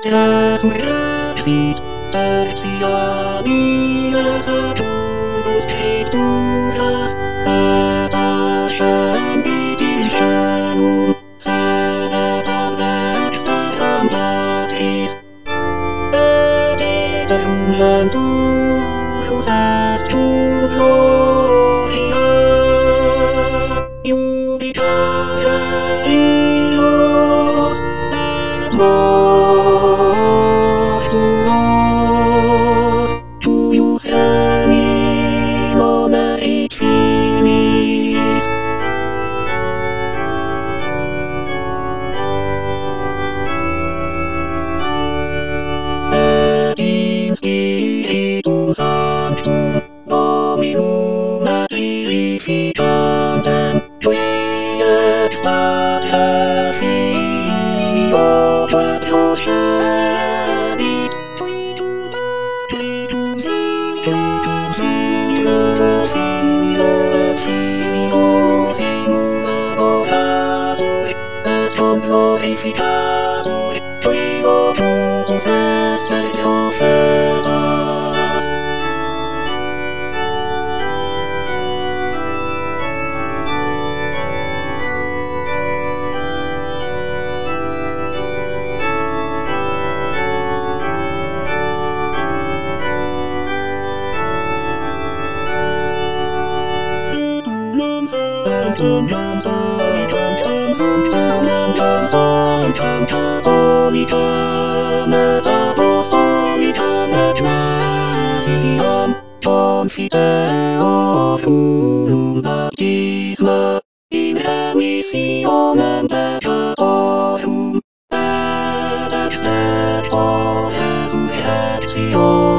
terras exit, tercianias a todos escrituras, Evangelii Diligenum, Senator Exterram Patris, Editerum Venturus est gloria, Judicare Dios, et mortuos, tuius animum erit finis. Et in Spiritu Sanctum, Dominum et vivificantem, qui extat Filio et progenit, Tuitum Filio et Filius in advocator, et glorificator, qui votus est per profetas. Catholicam et Apostolicam Ecclesiam Confiteorum Baptisma in remissionem peccatorum et extempore resurrectio